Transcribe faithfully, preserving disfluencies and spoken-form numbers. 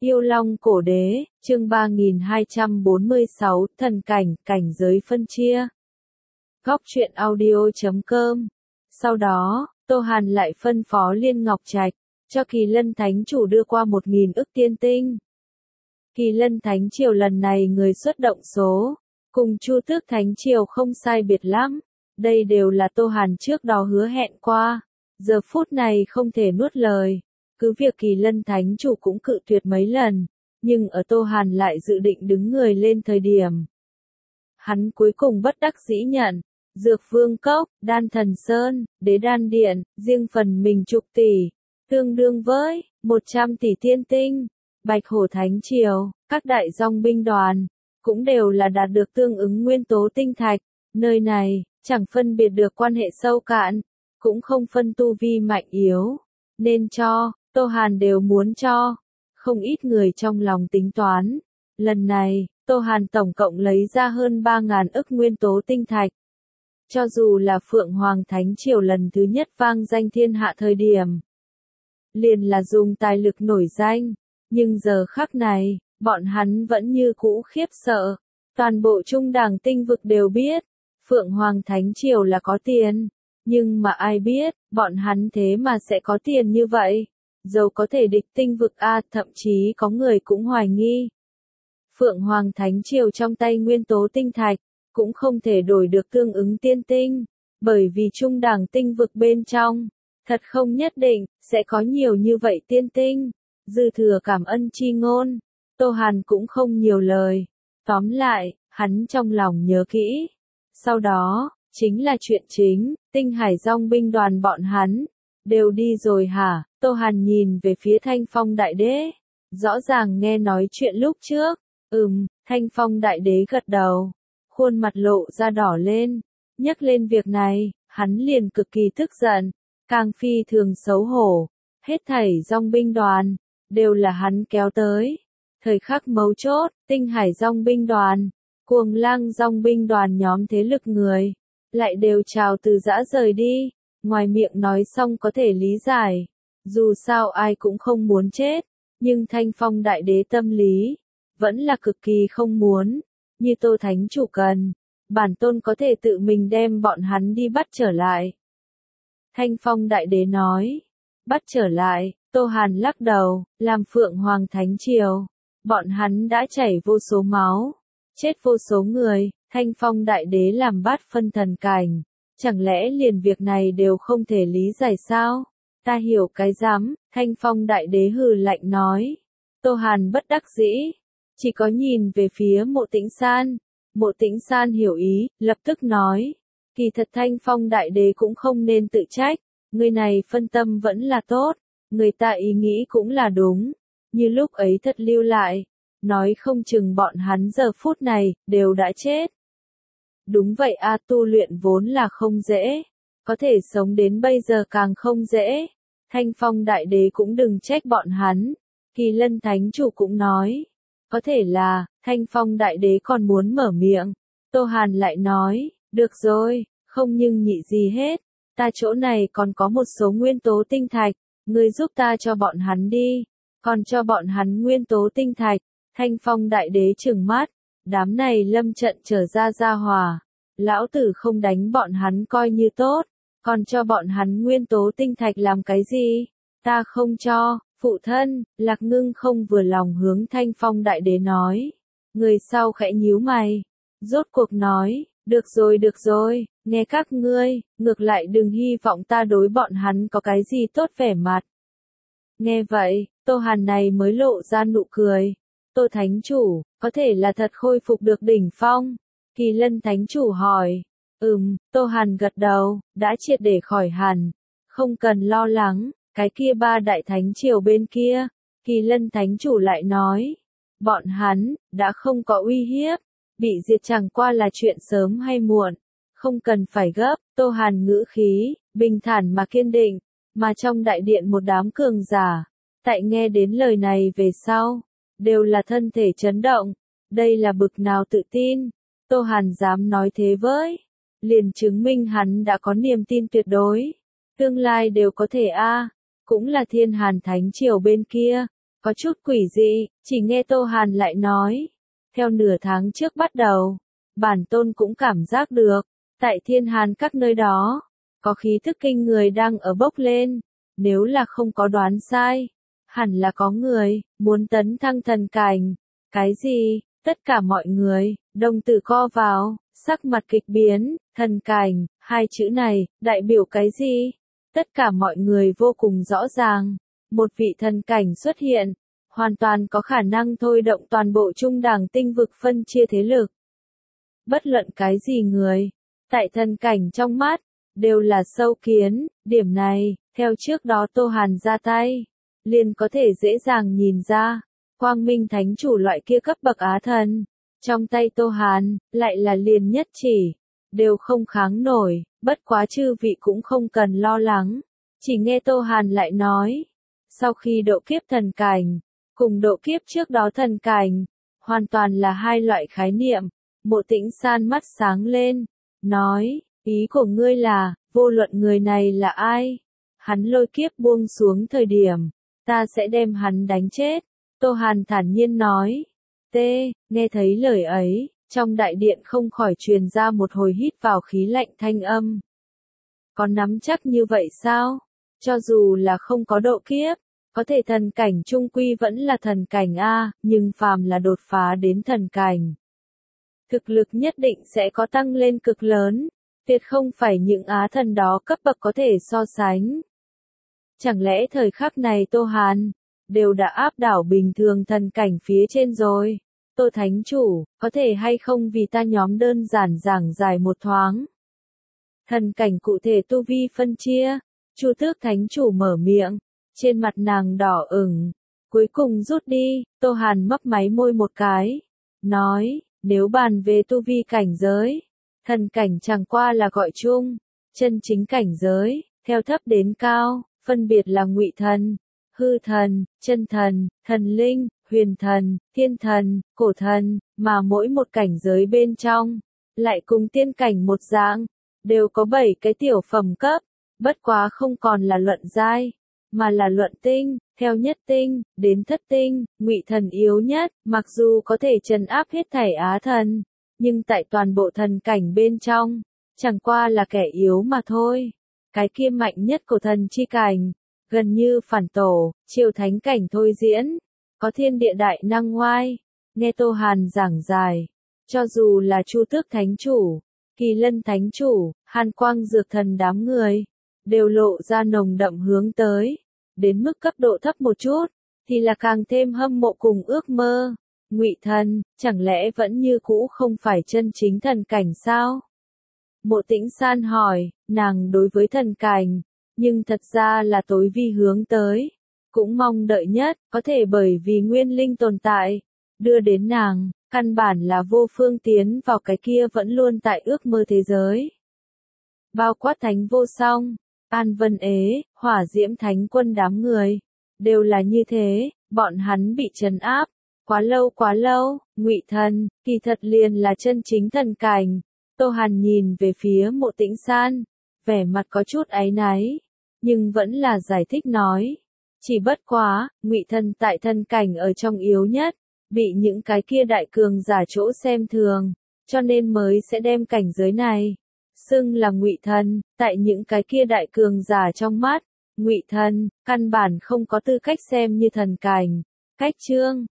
Yêu Long Cổ Đế, chương ba nghìn hai trăm bốn mươi sáu, thần cảnh, cảnh giới phân chia. Góc truyện audio chấm com. Sau đó, Tô Hàn lại phân phó Liên Ngọc Trạch, cho Kỳ Lân Thánh Chủ đưa qua một nghìn ức tiên tinh. Kỳ Lân Thánh Triều lần này người xuất động số, cùng Chu Tước Thánh Triều không sai biệt lắm. Đây đều là Tô Hàn trước đó hứa hẹn qua, giờ phút này không thể nuốt lời. Cứ việc Kỳ Lân Thánh Chủ cũng cự tuyệt mấy lần, nhưng ở Tô Hàn lại dự định đứng người lên thời điểm. Hắn cuối cùng bất đắc dĩ nhận, Dược Vương Cốc, Đan Thần Sơn, Đế Đan Điện, riêng phần mình chục tỷ, tương đương với một trăm tỷ tiên tinh. Bạch Hổ Thánh Triều, các đại dòng binh đoàn, cũng đều là đạt được tương ứng nguyên tố tinh thạch. Nơi này, chẳng phân biệt được quan hệ sâu cạn, cũng không phân tu vi mạnh yếu, nên cho, Tô Hàn đều muốn cho. Không ít người trong lòng tính toán. Lần này, Tô Hàn tổng cộng lấy ra hơn ba ngàn ức nguyên tố tinh thạch. Cho dù là Phượng Hoàng Thánh Triều lần thứ nhất vang danh thiên hạ thời điểm, liền là dùng tài lực nổi danh, nhưng giờ khắc này, bọn hắn vẫn như cũ khiếp sợ. Toàn bộ trung đẳng tinh vực đều biết, Phượng Hoàng Thánh Triều là có tiền, nhưng mà ai biết, bọn hắn thế mà sẽ có tiền như vậy. Dầu có thể địch tinh vực A, thậm chí có người cũng hoài nghi. Phượng Hoàng Thánh Triều trong tay nguyên tố tinh thạch, cũng không thể đổi được tương ứng tiên tinh, bởi vì trung đẳng tinh vực bên trong, thật không nhất định, sẽ có nhiều như vậy tiên tinh. Dư thừa cảm ơn chi ngôn, Tô Hàn cũng không nhiều lời. Tóm lại, hắn trong lòng nhớ kỹ. Sau đó, chính là chuyện chính, Tinh Hải dòng binh đoàn bọn hắn, đều đi rồi hả? Tô Hàn nhìn về phía Thanh Phong Đại Đế. Rõ ràng nghe nói chuyện lúc trước. Ừm, Thanh Phong Đại Đế gật đầu. Khuôn mặt lộ ra đỏ lên. Nhắc lên việc này, hắn liền cực kỳ tức giận. Càng phi thường xấu hổ. Hết thảy dòng binh đoàn, đều là hắn kéo tới. Thời khắc mấu chốt, Tinh Hải dòng binh đoàn, Cuồng Lang dòng binh đoàn nhóm thế lực người, lại đều chào từ giã rời đi. Ngoài miệng nói xong có thể lý giải. Dù sao ai cũng không muốn chết, nhưng Thanh Phong Đại Đế tâm lý, vẫn là cực kỳ không muốn. Như Tô Thánh Chủ cần, bản tôn có thể tự mình đem bọn hắn đi bắt trở lại. Thanh Phong Đại Đế nói, bắt trở lại, Tô Hàn lắc đầu, làm Phượng Hoàng Thánh Triều. Bọn hắn đã chảy vô số máu, chết vô số người, Thanh Phong Đại Đế làm bát phân thần cảnh. Chẳng lẽ liền việc này đều không thể lý giải sao? Ta hiểu cái rắm, Thanh Phong Đại Đế hừ lạnh nói. Tô Hàn bất đắc dĩ, chỉ có nhìn về phía Mộ Tĩnh San. Mộ Tĩnh San hiểu ý, lập tức nói. Kỳ thật Thanh Phong Đại Đế cũng không nên tự trách, người này phân tâm vẫn là tốt, người ta ý nghĩ cũng là đúng. Như lúc ấy thật lưu lại, nói không chừng bọn hắn giờ phút này, đều đã chết. Đúng vậy a, tu luyện vốn là không dễ, có thể sống đến bây giờ càng không dễ. Thanh Phong Đại Đế cũng đừng trách bọn hắn. Kỳ Lân Thánh Chủ cũng nói, có thể là, Thanh Phong Đại Đế còn muốn mở miệng. Tô Hàn lại nói, được rồi, không nhưng nhị gì hết, ta chỗ này còn có một số nguyên tố tinh thạch, ngươi giúp ta cho bọn hắn đi, còn cho bọn hắn nguyên tố tinh thạch. Thanh Phong Đại Đế trừng mắt. Đám này lâm trận trở ra ra hòa, lão tử không đánh bọn hắn coi như tốt, còn cho bọn hắn nguyên tố tinh thạch làm cái gì? Ta không cho. Phụ thân, Lạc Ngưng không vừa lòng hướng Thanh Phong Đại Đế nói. Người sau khẽ nhíu mày, rốt cuộc nói, được rồi được rồi, nghe các ngươi, ngược lại đừng hy vọng ta đối bọn hắn có cái gì tốt vẻ mặt. Nghe vậy, Tô Hàn này mới lộ ra nụ cười. Tô Thánh Chủ, có thể là thật khôi phục được đỉnh phong? Kỳ Lân Thánh Chủ hỏi. Ừm, Tô Hàn gật đầu, đã triệt để khỏi hẳn. Không cần lo lắng, cái kia ba đại thánh triều bên kia. Kỳ Lân Thánh Chủ lại nói. Bọn hắn, đã không có uy hiếp. Bị diệt chẳng qua là chuyện sớm hay muộn. Không cần phải gấp, Tô Hàn ngữ khí, bình thản mà kiên định. Mà trong đại điện một đám cường giả, tại nghe đến lời này về sau, đều là thân thể chấn động. Đây là bực nào tự tin, Tô Hàn dám nói thế với, liền chứng minh hắn đã có niềm tin tuyệt đối. Tương lai đều có thể a, cũng là Thiên Hàn Thánh Triều bên kia, Có chút quỷ dị, chỉ nghe Tô Hàn lại nói. Theo nửa tháng trước bắt đầu, bản tôn cũng cảm giác được, tại Thiên Hàn các nơi đó, có khí thức kinh người đang ở bốc lên, nếu là không có đoán sai, hẳn là có người, muốn tấn thăng thần cảnh. Cái gì? Tất cả mọi người, đồng tử co vào, sắc mặt kịch biến, thần cảnh, hai chữ này, đại biểu cái gì? Tất cả mọi người vô cùng rõ ràng, một vị thần cảnh xuất hiện, hoàn toàn có khả năng thôi động toàn bộ trung đẳng tinh vực phân chia thế lực. Bất luận cái gì người, tại thần cảnh trong mắt, đều là sâu kiến, điểm này, theo trước đó Tô Hàn ra tay, liền có thể dễ dàng nhìn ra, Quang Minh Thánh Chủ loại kia cấp bậc á thần, trong tay Tô Hàn, lại là liền nhất chỉ, đều không kháng nổi, bất quá chư vị cũng không cần lo lắng, chỉ nghe Tô Hàn lại nói, sau khi độ kiếp thần cảnh, cùng độ kiếp trước đó thần cảnh, hoàn toàn là hai loại khái niệm. Mộ Tĩnh San mắt sáng lên, nói, ý của ngươi là, vô luận người này là ai, hắn lôi kiếp buông xuống thời điểm, ta sẽ đem hắn đánh chết. Tô Hàn thản nhiên nói, tê, nghe thấy lời ấy, trong đại điện không khỏi truyền ra một hồi hít vào khí lạnh thanh âm. Có nắm chắc như vậy sao? Cho dù là không có độ kiếp, có thể thần cảnh trung quy vẫn là thần cảnh A, nhưng phàm là đột phá đến thần cảnh. Thực lực nhất định sẽ có tăng lên cực lớn, tuyệt không phải những á thần đó cấp bậc có thể so sánh. Chẳng lẽ thời khắc này Tô Hàn, đều đã áp đảo bình thường thần cảnh phía trên rồi? Tô Thánh Chủ, có thể hay không vì ta nhóm đơn giản giảng giải một thoáng? Thần cảnh cụ thể tu vi phân chia, Chu Tước Thánh Chủ mở miệng, trên mặt nàng đỏ ửng, cuối cùng rút đi, Tô Hàn mấp máy môi một cái, nói, nếu bàn về tu vi cảnh giới, thần cảnh chẳng qua là gọi chung, chân chính cảnh giới, theo thấp đến cao, phân biệt là ngụy thần, hư thần, chân thần, thần linh, huyền thần, thiên thần, cổ thần, mà mỗi một cảnh giới bên trong, lại cùng tiên cảnh một dạng, đều có bảy cái tiểu phẩm cấp, bất quá không còn là luận giai, mà là luận tinh, theo nhất tinh, đến thất tinh, ngụy thần yếu nhất, mặc dù có thể trấn áp hết thảy á thần, nhưng tại toàn bộ thần cảnh bên trong, chẳng qua là kẻ yếu mà thôi. Cái kia mạnh nhất của thần chi cảnh, gần như phản tổ, triều thánh cảnh thôi diễn, có thiên địa đại năng ngoai. Nghe Tô Hàn giảng giải, cho dù là Chu Tước Thánh Chủ, Kỳ Lân Thánh Chủ, Hàn Quang Dược Thần đám người, đều lộ ra nồng đậm hướng tới, đến mức cấp độ thấp một chút, thì là càng thêm hâm mộ cùng ước mơ. Ngụy thần, chẳng lẽ vẫn như cũ không phải chân chính thần cảnh sao? Mộ Tĩnh San hỏi, nàng đối với thần cảnh, nhưng thật ra là tối vi hướng tới, cũng mong đợi nhất, có thể bởi vì nguyên linh tồn tại, đưa đến nàng, căn bản là vô phương tiến vào cái kia vẫn luôn tại ước mơ thế giới. Bao quát Thánh Vô Song, An Vân Ế, Hỏa Diễm Thánh Quân đám người, đều là như thế, bọn hắn bị trấn áp, quá lâu quá lâu, Ngụy thần, kỳ thật liền là chân chính thần cảnh. Tô Hàn nhìn về phía Mộ Tĩnh San, vẻ mặt có chút áy náy, nhưng vẫn là giải thích nói, chỉ bất quá, Ngụy thần tại thần cảnh ở trong yếu nhất, bị những cái kia đại cường giả chỗ xem thường, cho nên mới sẽ đem cảnh giới này xưng là Ngụy thần, tại những cái kia đại cường giả trong mắt, Ngụy thần căn bản không có tư cách xem như thần cảnh. Cách chương